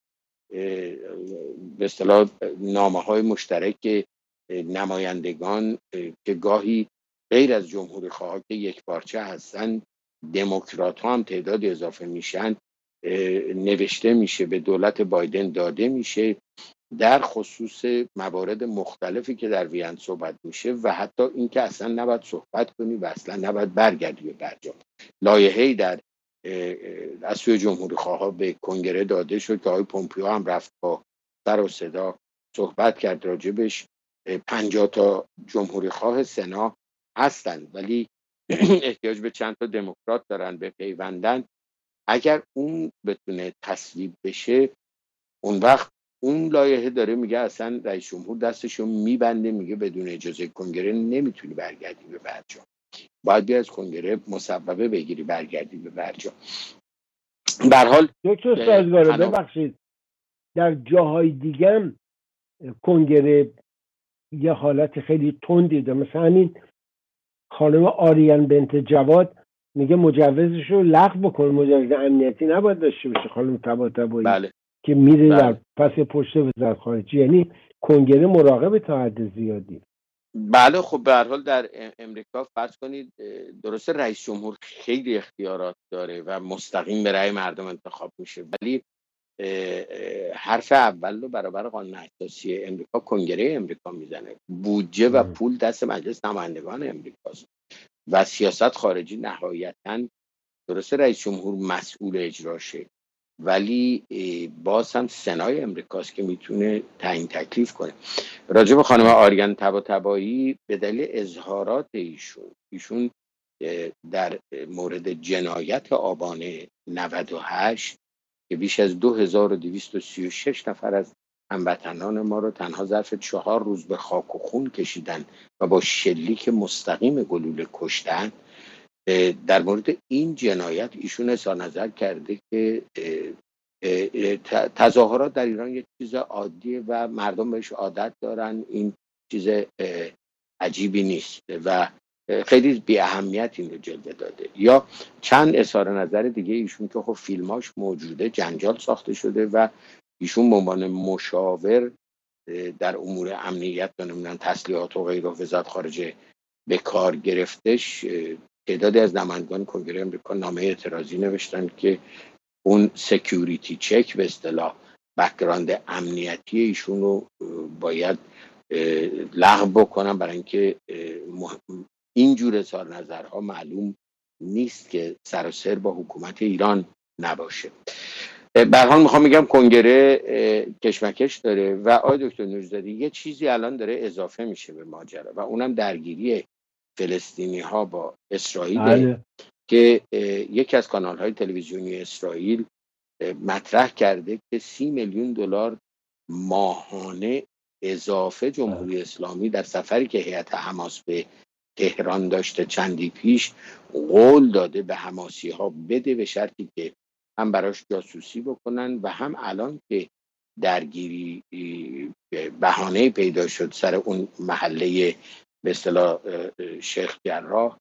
به اصطلاح نامه‌های مشترک نمایندگان که گاهی غیر از جمهوری خواه که یک پارچه هستن، دموکرات ها هم تعداد اضافه میشن، نوشته میشه به دولت بایدن داده میشه در خصوص موارد مختلفی که در وین صحبت میشه و حتی اینکه اصلا نباید صحبت کنی و اصلا نباید برگردی به برجام. لایحه‌ای در از سوی جمهوری خواها به کنگره داده شد که آقای پومپیو هم رفت با سر و صدا صحبت کرد راجبش. پنجاه تا جمهوری خواه سنا هستن ولی احتیاج به چند تا دموکرات دارن به پیوندن. اگر اون بتونه تصویب بشه، اون وقت اون لایحه داره میگه اصلا رئیس جمهور دستشو میبنده، میگه بدون اجازه کنگره نمیتونی برگردی به برجام، باید بیا از کنگره مصوبه بگیری برگردی به برجام. به هر حال دکتر سازگار ببخشید، در جاهای دیگه هم کنگره یه حالت خیلی تندی داره. مثلا این خانم آریان بنت جواد میگه مجوزش رو لغو بکنه، مجوز امنیتی نباید داشته باشه خانم طباطبایی بله. که میره بله. در پس پشت وزارت خارجه. یعنی کنگره مراقب تا حد زیادی. بله خب به هر حال در امریکا فرض کنید درسته رئیس جمهور خیلی اختیارات داره و مستقیم به رأی مردم انتخاب میشه، ولی حرف اول رو برابر قانون اساسی امریکا کنگره امریکا میزنه. بودجه و پول دست مجلس نمایندگان امریکاست و سیاست خارجی نهایتاً درسته رئیس جمهور مسئول اجراشه، ولی باز هم سنای امریکاست که میتونه تعیین تکلیف کنه. راجع به خانم آریان طباطبایی به دلیل اظهارات ایشون ایشون در مورد جنایت آبان نود و هشت که بیش از دو هزار و دویست و سی و شش نفر از هموطنان ما رو تنها ظرف چهار روز به خاک و خون کشیدن و با شلیک مستقیم گلوله کشتن، در مورد این جنایت ایشون اظهار نظر کرده که تظاهرات در ایران یک چیز عادیه و مردم بهش عادت دارن، این چیز عجیبی نیست و خیلی بی اهمیت این رو جلوه داده. یا چند اظهار نظر دیگه ایشون که خب فیلماش موجوده، جنجال ساخته شده و ایشون به عنوان مشاور در امور امنیت و نمیدونم تسلیحات و غیره وزارت خارجه به کار گرفتش. تعدادی از نمایندگان کنگره امریکا نامه اعتراضی نوشتن که اون سکیوریتی چک به اصطلاح بک‌گراند امنیتی ایشون رو باید لغو بکنن، برای اینکه اینجور اظهار نظرها معلوم نیست که سر و سر با حکومت ایران نباشه. به هر حال میخوام بگم کنگره کشمکش داره و آقای دکتر نوری‌زاده یه چیزی الان داره اضافه میشه به ماجرا و اونم درگیری فلسطینی ها با اسرائیل که یکی از کانال های تلویزیونی اسرائیل مطرح کرده که سی میلیون دلار ماهانه اضافه جمهوری اسلامی در سفری که هیئت حماس به تهران داشته چندی پیش قول داده به حماسی ها بده، به شرطی که هم براش جاسوسی بکنن و هم الان که درگیری بهانه پیدا شد سر اون محله به اصطلاح شیخ جراح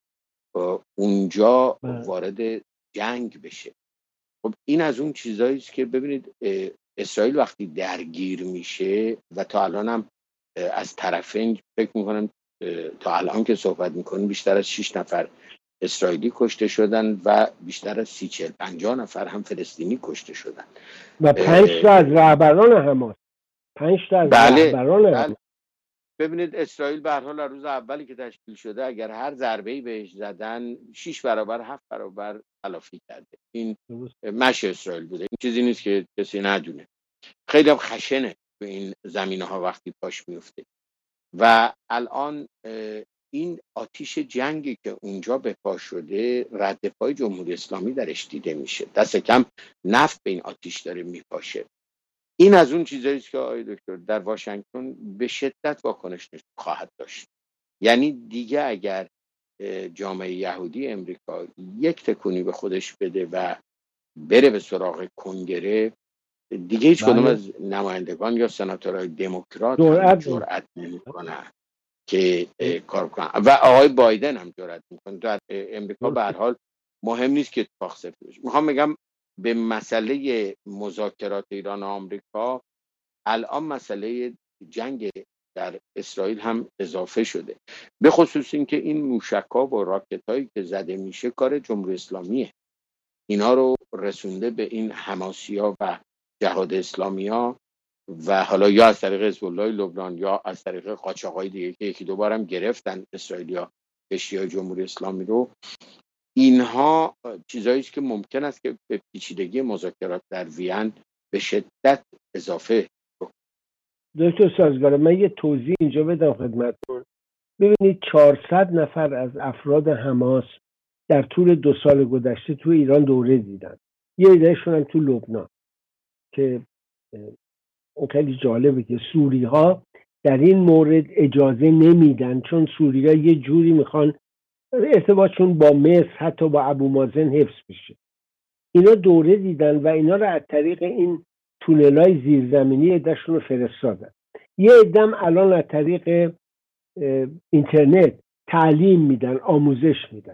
اونجا وارد جنگ بشه. خب این از اون چیزایی است که ببینید اسرائیل وقتی درگیر میشه و تا الان هم از طرفین فکر میکنم تا الان که صحبت میکنیم بیشتر از شش نفر اسرائیلی کشته شدن و بیشتر از سی چهل پنجاه نفر هم فلسطینی کشته شدن و پنج تا از رهبران حماس پنج تا از بله رهبران بله. حماس. ببینید اسرائیل به هر حال روز اولی که تشکیل شده اگر هر ضربه‌ای بهش زدن شش برابر هفت برابر تلافی کرده. این مش اسرائیل بوده، این چیزی نیست که کسی ندونه. خیلی هم خشنه به این زمینه‌ها وقتی پاش میفته و الان این آتیش جنگی که اونجا به پا شده رد پای جمهوری اسلامی درش دیده میشه، دست کم نفت به این آتیش داره میپاشه. این از اون چیزایی است که آقای دکتر در واشنگتن به شدت واکنش خواهد داشت. یعنی دیگه اگر جامعه یهودی امریکا یک تکونی به خودش بده و بره به سراغ کنگره، دیگه هیچ کدوم از نمایندگان یا سناتورهای دموکرات هم جرأت نمی‌کنن که کار کنن و آقای بایدن هم جرأت می‌کنه. در امریکا به هر حال مهم نیست که اتفاق صفر بشه. میخوام بگم به مسئله مذاکرات ایران و آمریکا الان مسئله جنگ در اسرائیل هم اضافه شده، به خصوص اینکه این موشک‌ها و راکت‌هایی که زده میشه کار جمهوری اسلامیه. اینا رو رسونده به این حماسی‌ها و جهاد اسلامی‌ها و حالا یا از طریق حزب الله لبنان یا از طریق قاچاق‌های دیگه که یکی دو بارم گرفتن اسرائیلیا کشتی‌های جمهوری اسلامی رو. اینها چیزایی است که ممکن است که به پیچیدگی مذاکرات در وین به شدت اضافه بکنه. دکتر سازگار، من یه توضیح اینجا بدم خدمتتون. ببینید چهارصد نفر از افراد حماس در طول دو سال گذشته تو ایران دوره دیدن. یه ایدهشون هم تو لبنان که اون خیلی جالبه که سوری ها در این مورد اجازه نمیدن، چون سوری ها یه جوری میخوان ارتباطشون با مصر حتی با ابو مازن حفظ بشه. اینا دوره دیدن و اینا رو از طریق این تونلای زیرزمینی عدهشون رو فرستادن. یه عدم الان از طریق اینترنت تعلیم میدن، آموزش میدن.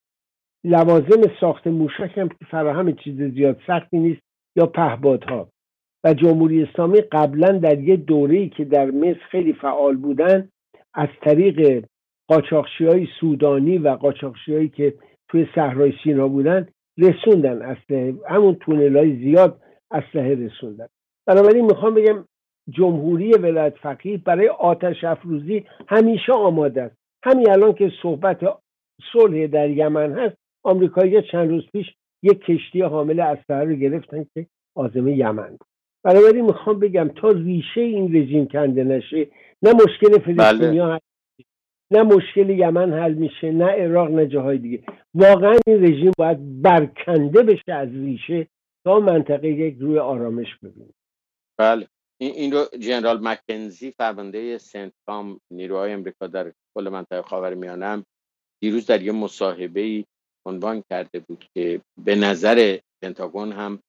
لوازم ساخت موشک هم فراهم چیز زیاد سختی نیست یا پهپادها. و جمهوری اسلامی قبلا در یه دوره‌ای که در مصر خیلی فعال بودن از طریق قاچاقچی‌های سودانی و قاچاقچی‌هایی که توی صحرای سینا بودن رسوندن اسلحه، همون تونل‌های زیاد اسلحه رسوندن. بنابراین میخوام بگم جمهوری ولایت فقیه برای آتش افروزی همیشه آماده است. همین الان که صحبت صلح در یمن هست، آمریکایی‌ها چند روز پیش یک کشتی حامل اسلحه رو گرفتن که عازم یمن بود. بنابراین میخوام بگم تا ریشه این رژیم کنده نشه، نه مشکل فلسطینی‌ها حل میشه، نه مشکل یمن حل میشه، نه عراق، نه جاهای دیگه. واقعا این رژیم باید برکنده بشه از ریشه تا منطقه یک روی آرامش ببینه. بله، این این رو جنرال مکنزی فرمانده سنتکام نیروهای امریکا در کل منطقه خاورمیانه هم دیروز در یه مصاحبه‌ای عنوان کرده بود که به نظر پنتاگون هم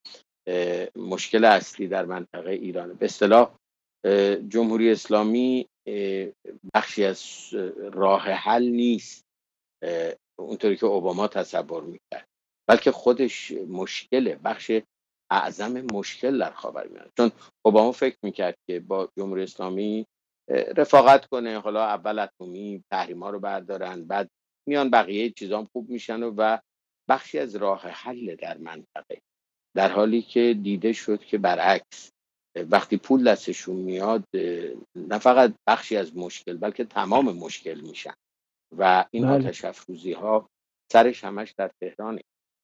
مشکل اصلی در منطقه ایرانه. به اصطلاح جمهوری اسلامی بخشی از راه حل نیست اونطوری که اوباما تصور میکرد، بلکه خودش مشکله، بخش اعظم مشکل در خاورمیانه. چون اوباما فکر میکرد که با جمهوری اسلامی رفاقت کنه، حالا اول اتمی تحریما رو بردارن، بعد میان بقیه چیزام خوب میشن و بخشی از راه حل در منطقه. در حالی که دیده شد که برعکس، وقتی پول دستشون میاد نه فقط بخشی از مشکل بلکه تمام مشکل میشن و این آتش افروزی ها سرش همش در تهرانه.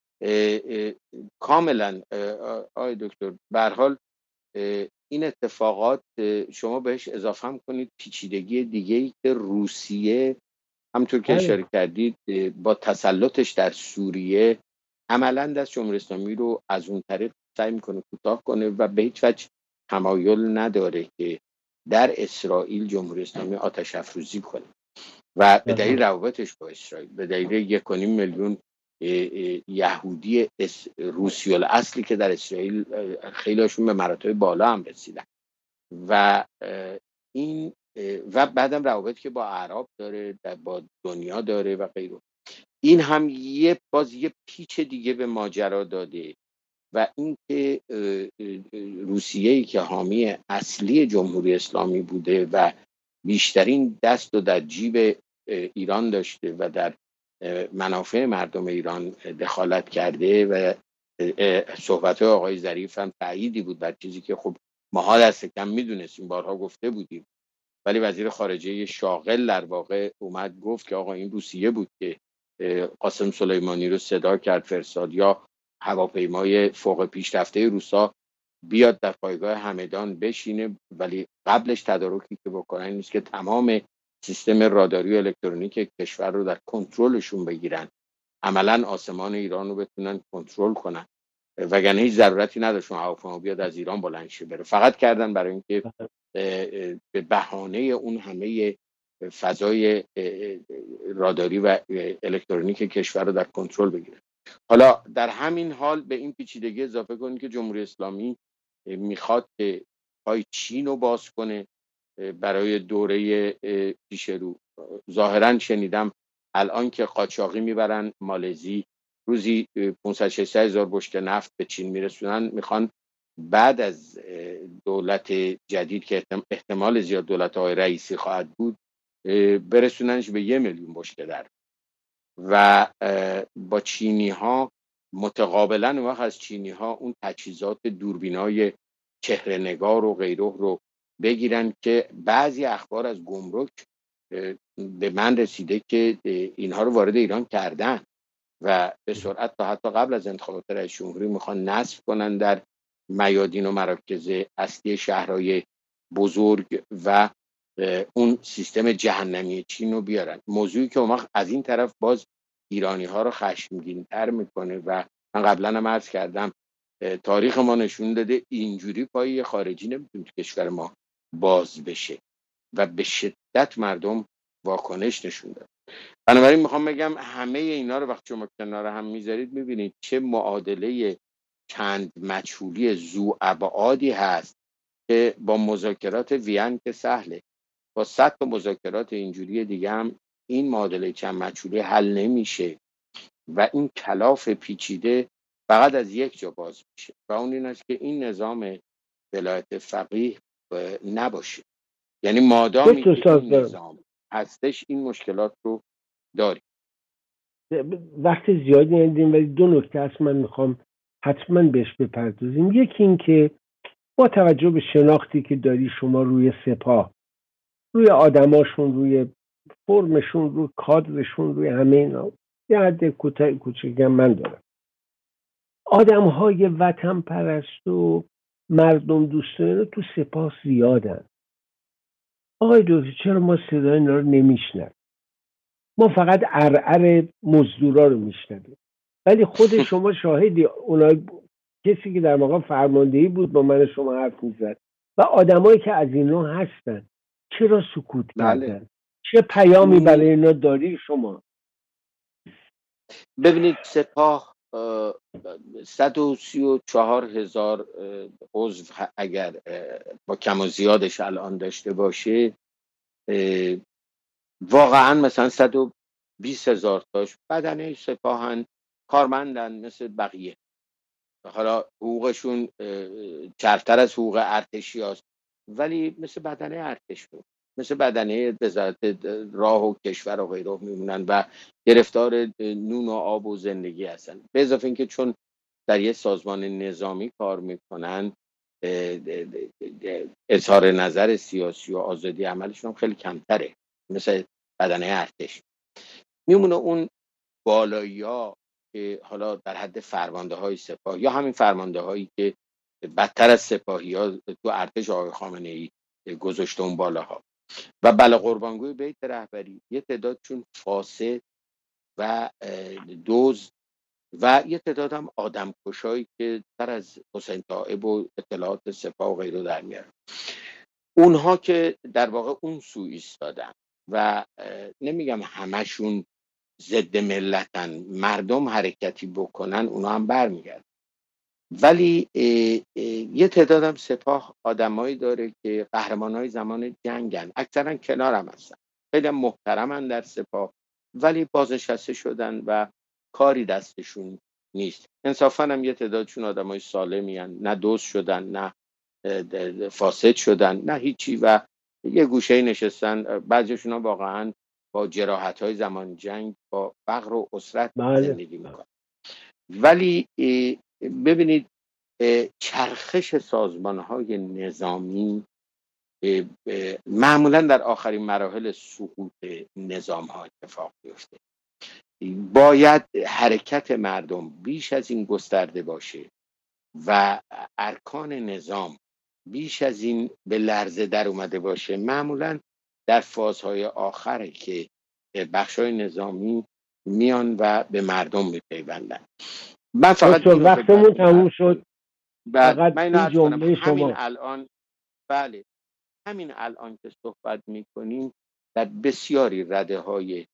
کاملا آقای دکتر، به هر حال این اتفاقات شما بهش اضافه هم کنید پیچیدگی دیگه‌ای که روسیه همونطور که اشاره کردید با تسلطش در سوریه عملاً دست جمهوری اسلامی رو از اون طریق سعی میکنه کوتاه کنه و به هیچ وجه تمایل نداره که در اسرائیل جمهوری اسلامی آتش افروزی کنه. و به دلیل روابطش با اسرائیل، به دلیل یک و نیم میلیون یهودی روسی الاصلی که در اسرائیل خیلیشون به مراتب بالا هم رسیدن و این و بعدم روابطی که با عرب داره، با دنیا داره و غیره. این هم یه باز یه پیچ دیگه به ماجرا داده و اینکه روسیه‌ای که حامی اصلی جمهوری اسلامی بوده و بیشترین دست و در جیب ایران داشته و در منافع مردم ایران دخالت کرده و صحبت آقای ظریف هم تأییدی بود بر چیزی که خب ماها دست کم میدونستیم، بارها گفته بودیم، ولی وزیر خارجه شاغل در واقع اومد گفت که آقا این روسیه بود که قاسم سلیمانی رو صدا کرد، فرستاد یا هواپیمای فوق پیشرفته روسا بیاد در پایگاه همدان بشینه، ولی قبلش تدارکی که بکنن نیست که تمام سیستم راداری و الکترونیک کشور رو در کنترلشون بگیرن، عملا آسمان ایران رو بتونن کنترل کنن، وگرنه هیچ ضرورتی نداشت اون هواپیما بیاد از ایران بلند شه بره. فقط کردن برای اینکه به بهانه اون همه فضای راداری و الکترونیک کشور رو در کنترل بگیرن. حالا در همین حال به این پیچیدگی اضافه کنید که جمهوری اسلامی میخواد که پای چین رو باز کنه برای دوره پیش رو. ظاهرا شنیدم الان که قاچاقی میبرن مالزی، روزی پانصد ششصد هزار بشکه نفت به چین میرسونن، میخوان بعد از دولت جدید که احتمال زیاد دولت های رئیسی خواهد بود برسوننش به یه میلیون بشکه در و با چینی ها متقابلا اون وقت از چینی ها اون تجهیزات دوربینای چهره نگار و غیره رو بگیرن که بعضی اخبار از گمرک به من رسیده که اینها رو وارد ایران کردن و به سرعت تا حتی قبل از انتخابات رئیس جمهوری میخوان نصب کنن در میادین و مراکز اصلی شهرهای بزرگ و اون سیستم جهنمی چین رو بیارن. موضوعی که اون وقت از این طرف باز ایرانی ها رو خشمگین تر میکنه و من قبلا هم عرض کردم تاریخ ما نشون داده اینجوری پای خارجی نمیتونه کشور ما باز بشه و به شدت مردم واکنش نشون داد. بنابراین میخوام بگم همه اینا رو وقتی شما کنار هم میذارید میبینید چه معادله چند مجهولی ذو ابعادی هست که با مذاکرات وین که سهله، با صد تا مذاکرات اینجوری دیگه هم این معادله چند مجهولی حل نمیشه و این کلاف پیچیده فقط از یک جا باز میشه و اون این است که این نظام ولایت فقیه نباشه. یعنی مادامی که این نظام هستش این مشکلات رو داریم. وقت زیادی ندیم ولی دو نکته هست من میخوام حتما بهش بپردازیم. یکی این که با توجه به شناختی که داری شما روی سپاه، روی آدماشون، روی فرمشون، روی کادرشون، روی همه اینا، یه حد کوچیکم من دارم. آدمهای وطن پرست و مردم دوستانه تو سپاه زیادن. آقای دکتر چرا ما صدای اینا رو نمیشنویم؟ ما فقط ارعر مزدورا رو میشنویم، ولی خود شما شاهدی اونای کسی که در مقام فرماندهی بود با من شما حرف میزد و آدمایی که از اینا هستن چرا سکوت کردن؟ بله. چه پیامی برای اینا داری شما؟ ببینید سپاه صد و سی و چهار هزار عضو اگر با کم و زیادش الان داشته باشه، واقعا مثلا صد و بیست هزار تاش بدنه سپاهن، کارمندن مثل بقیه، حالا حقوقشون چرفتر از حقوق ارتشی هست ولی مثل بدنه ارتش بود، مثل بدنه وزارت راه و کشور و غیره میمونن و گرفتار نون و آب و زندگی هستن. به اضافه اینکه چون در یه سازمان نظامی کار میکنن اظهار نظر سیاسی و آزادی عملشون هم خیلی کمتره مثل بدنه ارتش. میمونه اون بالایی ها که حالا در حد فرمانده های سپاه یا همین فرمانده هایی که بدتر از سپاهی ها تو ارتش آقای خامنه ای گذاشته اون بالاها و بله قربانگوی بیت رهبری، یه تعدادشون فاسد و دوز و یه تعداد هم آدم کشایی که تر از حسین طائب و اطلاعات سپاه و غیره در میارن. اونها که در واقع اون سو ایستادن و نمیگم همشون ضد ملتن، مردم حرکتی بکنن اونا هم برمیگردن، ولی اه اه یه تعدادم سپاه آدمایی داره که قهرمانای زمان جنگن، اکثرا کنارم هستن، خیلی محترمن در سپاه، ولی بازنشسته شدن و کاری دستشون نیست. انصافا هم یه تعدادشون آدمای سالمی هن، نه دوست شدن نه فاسد شدن نه هیچی و یه گوشه نشستن. بعضیشون ها واقعا با جراحت های زمان جنگ با فقر و اسرت زندگی میکنن. ولی ببینید چرخش سازمان های نظامی معمولا در آخرین مراحل سقوط نظام ها اتفاق میفته. باید حرکت مردم بیش از این گسترده باشه و ارکان نظام بیش از این به لرزه در اومده باشه. معمولا در فازهای آخره که بخشای نظامی میان و به مردم میپیوندن. من فقط وقتمون تموم شد. فقط من این جمله شما همین الان بله همین الان که صحبت میکنیم در بسیاری رده های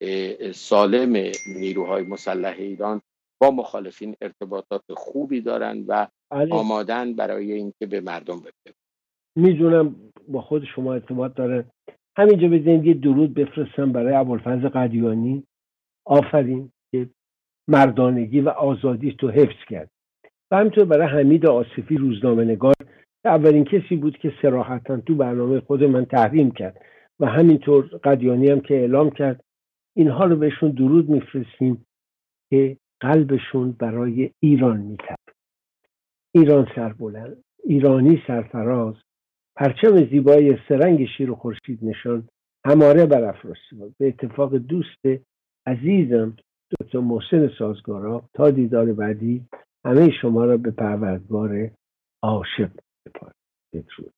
سالم نیروهای مسلح ایران با مخالفین ارتباطات خوبی دارن و بله. آمادن برای اینکه به مردم بپیوندن. میدونم با خود شما ارتباط داره. همینجا بزنید یه درود بفرستم برای ابوالفضل قدیانی. آفرین که مردانگی و آزادی تو حفظ کرد. و همینطور برای حمید آصفی روزنامه نگار که اولین کسی بود که صراحتاً تو برنامه خود من تحریم کرد و همینطور قدیانی هم که اعلام کرد. اینها رو بهشون درود میفرستیم که قلبشون برای ایران میتپه. ایران سربلند، ایرانی سرفراز، پرچم زیبای سرنگ شیر و خورشید نشان هماره برافراشته. به اتفاق دوست عزیزم دکتر محسن سازگارا تا دیدار بعدی همه شما را به پروردگار عاشق سپارم. بدرود.